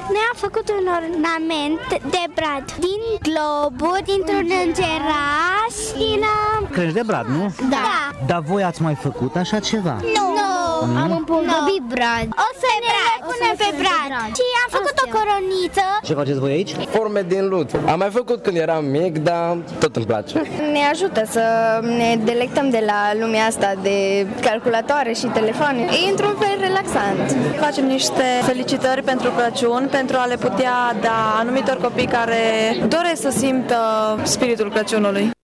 Ne-a făcut un ornament de brad din globuri, dintr-un îngeraș, din... Crengi de brad, nu? Da. Dar voi ați mai făcut așa ceva? Nu. Am împodobit brad. O să ne punem pe brad. Și am făcut o coroniță. Ce faceți voi aici? Forme din lut. Am mai făcut când eram mic, dar tot îmi place. Ne ajută să ne delectăm de la lumea asta de calculatoare și telefoane. E într-un fel relaxant. Facem niște felicitări pentru Crăciun, pentru a le putea da anumitor copii care doresc să simtă spiritul Crăciunului.